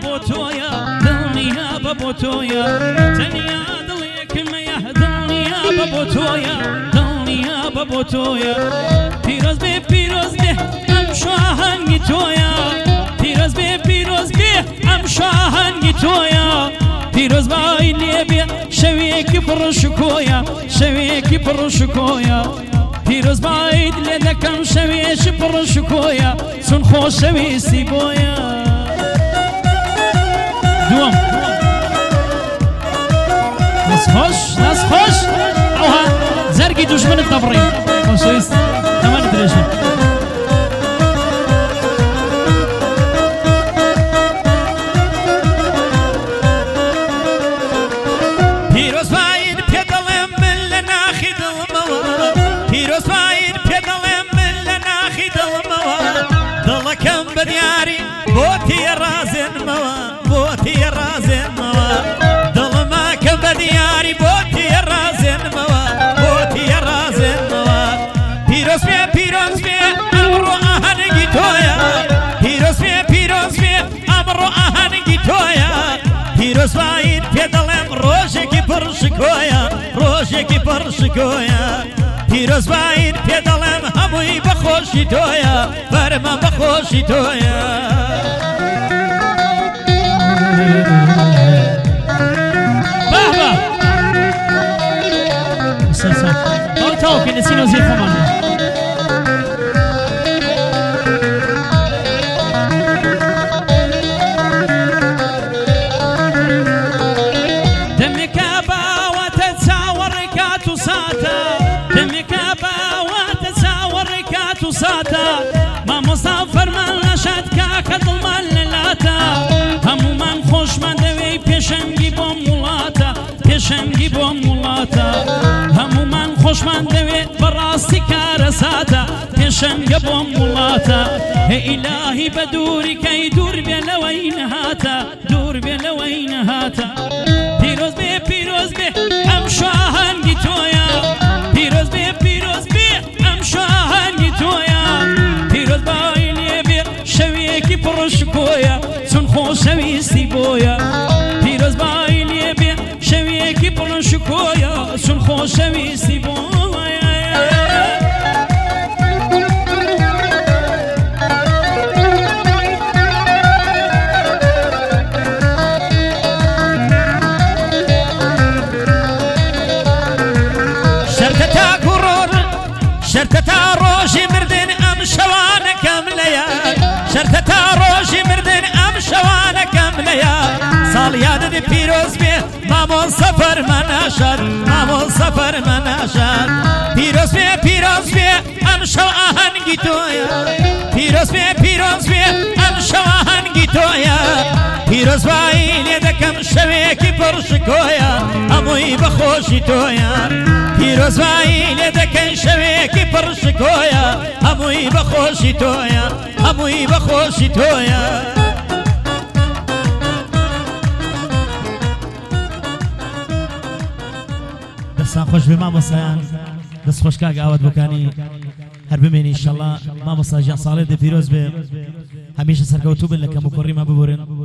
ببوتويا دنيا ببوتويا تنيا دليك مياه دنيا ببوتويا دنيا ببوتويا پیروز به ام شاهنگی تویا پیروز به ام شاهنگی تویا پیروز بای لیبی شویکی پرشکویا شویکی پرشکویا پیروز باید لدکم شویش پرشکویا سن خوش شویسی بویا دوم ناس خوش اوها زرقي دشمن التبريد خوشويست تمام دريشن پیروز باید پیدلم من لناخی دلموا پیروز باید پیدلم من لناخی دلموا دلکم بدیاری بوتی رازن موا بوتی رازن موا دلما کم بدیاری بوتی رازن موا بوتی رازن موا پیروز بی امرو آهنگی تویا پیروز بی امرو آهنگی تویا پیروز باید پیدلم روشکی پرشکویا روشکی پرشکویا پیروز باید پیدلم هموی بخوشی تویا برما بخوشی تویا بابا سلسل تاو که نسینو زیر خمانه ما مسافر من نشد که کدل من للاتا همو من خوش من دوی پیشنگی با مولاتا پیشنگی با مولاتا همو من خوش من دوی براستی کارساتا پیشنگی با مولاتا الهی بدوری که دور بلوی نهاتا دور بلوی نهاتا پیروز به ام شاهنگی تویا پیروز به ام شاهنگی تویا پیروز بای لیبی شویکی پرشکویا سن خوش شویستی بویا پیروز بای لیبی شویکی پرشکویا سن خوش شویستی بویا شرتتا روشی مردن ام شوانه کملیا شرتتا روشی مردن ام شوانه کملیا سالیان دی پیروز بی مامون سفر مناشد مامون سفر مناشد پیروز بی ام شو آهنگی تویا پیروز بی ام شو آهنگی تویا پیروز بایی لیدکم شویکی پرشکویا اموی بخوشی تویا پیروز بایی لیدکن شویکی پرشکویا اموی بخوشی تویا اموی بخوشی تویا دستان خوش به مامۆسایان دەست خۆشکاک ئاوات بۆکانی هەر بمێنی ئینشەڵڵا مامۆستا ژیان ساڵێ دە پیرۆز بێ هەمیشە سەرکەوتوو بن لە کەم و کۆڕی ما ببورن